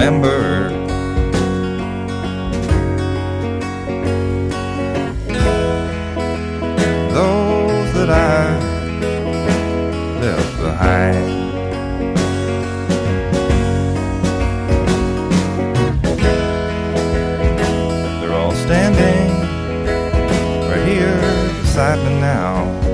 remember. Those that I left behind. They're all standing right here beside me now.